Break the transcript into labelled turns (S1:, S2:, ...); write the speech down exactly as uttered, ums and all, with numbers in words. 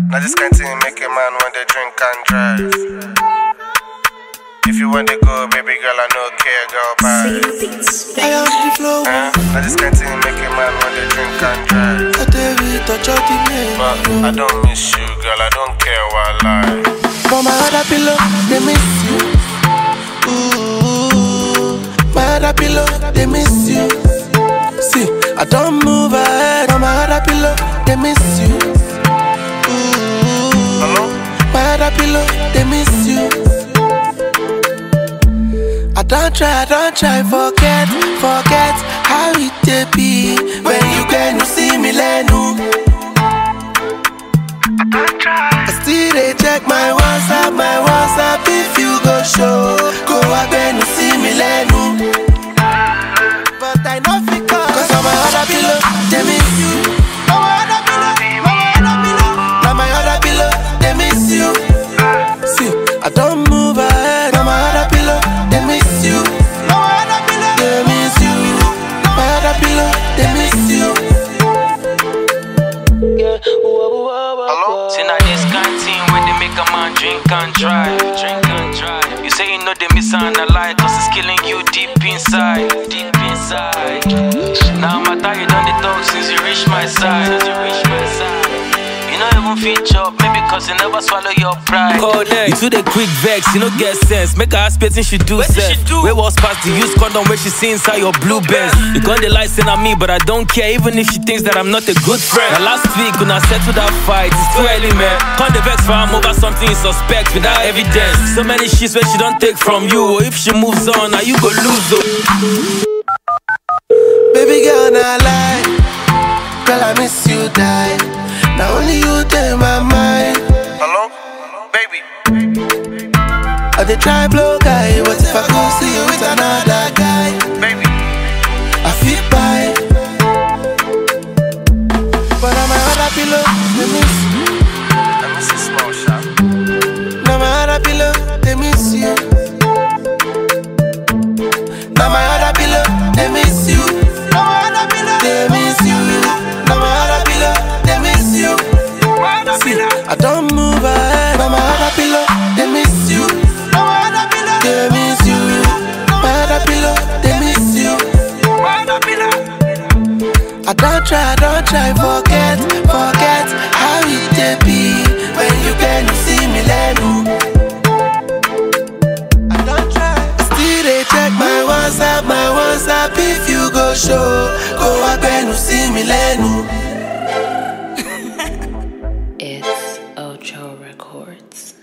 S1: Now this kind of thing make a man when they drink and drive. If you want to go, baby girl, I no care, girl, bye.
S2: I am the flow.
S1: Uh, now this kind of thing make a man when they drink and drive.
S2: I tell you, touch out the name.
S1: But I don't miss you, girl, I don't care what I lie.
S2: For my other pillow, they miss you. Ooh, my other pillow, they miss you. See, I don't move ahead. On my other pillow, they miss you. Ooh,
S1: Hello?
S2: my other pillow, they miss you. I don't try, I don't try, forget, forget how it dey be. When you can you see me lenu. I don't try. I still dey check my WhatsApp, my WhatsApp. If you go show, go again you see me lenu. But I know fit cause, cause on my other pillow, they miss you. On my other pillow, my other pillow. Now my other pillow, they miss you. See, I don't move ahead. On my other pillow, they miss you. On my other pillow, they miss you. My other pillow, they miss you.
S1: Hello?
S3: See now this kind thing when they make a man drink and drive, drink and drive. You say you know they miss on a lie, cause it's killing you deep inside, deep inside. Now I'm tired, you done the talk since you reach my side, since you reach my side. You know even feature up, maybe cause you never swallow your pride.
S4: You too the quick vex, you no get sense. Make her ask person she do sense. Where was past the use condom when she see inside your blue Benz. You got the lights in on me, but I don't care even if she thinks that I'm not a good friend. Now last week when I settled that fight, it's too early man. Can't the vex for I'm over something you suspect without evidence. So many shits where she don't take from you, or if she moves on, now you go lose oh.
S2: Baby girl, not lie. Girl, I miss you, die. Now only you take my mind.
S1: Hello? Baby?
S2: I dey try blow guy, but if I go see you with another guy,
S1: Baby?
S2: I feel bad. But on my other pillow, they miss you.
S1: I miss a small shop.
S2: Now my other pillow, they miss you. Now my other pillow, they miss you. Now my other pillow, they miss you. Now my other pillow, they miss you. See, I don't move ahead. Now my other pillow, they miss you. Now my other pillow, they miss you. My other pillow, they miss you. I don't try, I don't try, forget, forget how it dey be. When you can you see me lenu. I don't try. I still dey check my WhatsApp, my WhatsApp. If you go show, go again you see me lenu.
S5: It's Ocho Records.